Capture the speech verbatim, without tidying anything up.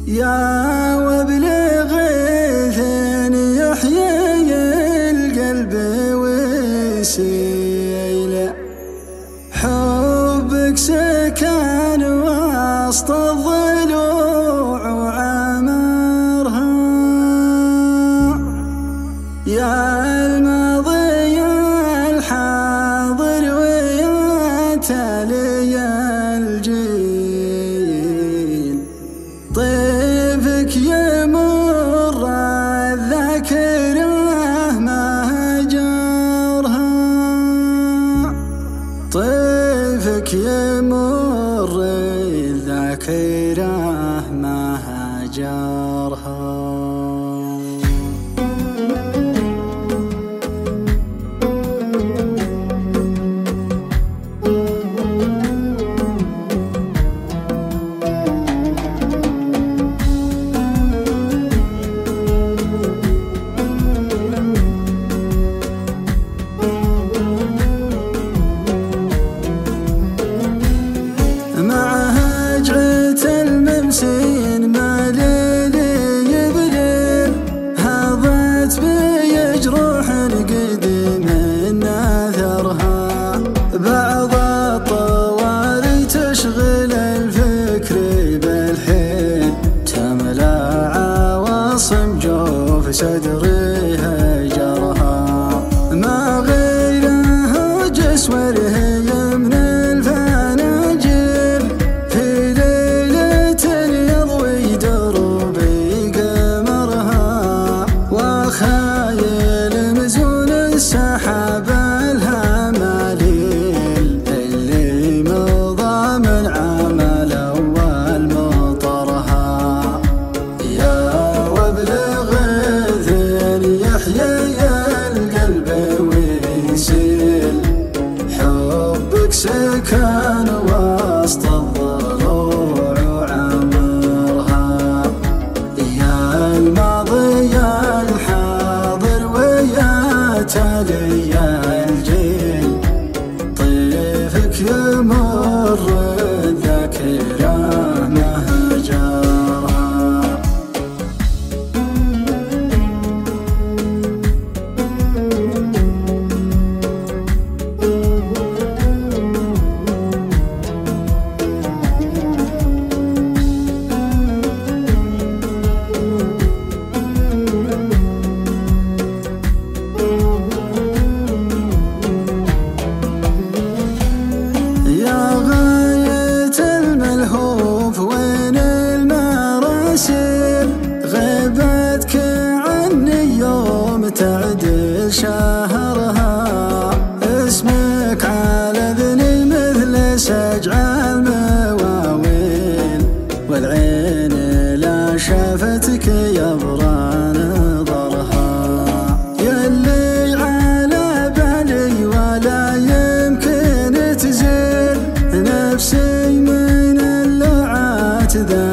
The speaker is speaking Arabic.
يا وابل غيث يحيي القلب ويسيل، حبك سكن وسط الضلوع وعمرها. يا الماضي الحاضر ويا تالي الجيل، طيفك يمر الذاكرة ما هجرها. طيفك يمر الذاكرة ما هجرها. الممسين ما ليلي يبلل، هضت بي جروح قديم ناثرها. بعض الطواري تشغل الفكر بالحين، تملأ عواصم جوف صدري هجرها. ما غيره جسوره يمن الفناجل، في ليلة يضوي دربي قمرها. وخايل مزون السحاب الهماليل، اللي مضى من عام الأول مطرها. يا وابل غيث يحيي القلب ويسيل، حبك سكن وسط الضلوع وعمرها. يا الماضي الحاضر ويا تالي الجيل، طيفك يمر الذاكرة ما هجرها. غيبتك عني يوم تعدل شهرها، اسمك على ذني مثل سجع المواويل. والعين لا شافتك يبرى نظرها، يلي على بالي ولا يمكن تزيل. نفسي من اللعات ذا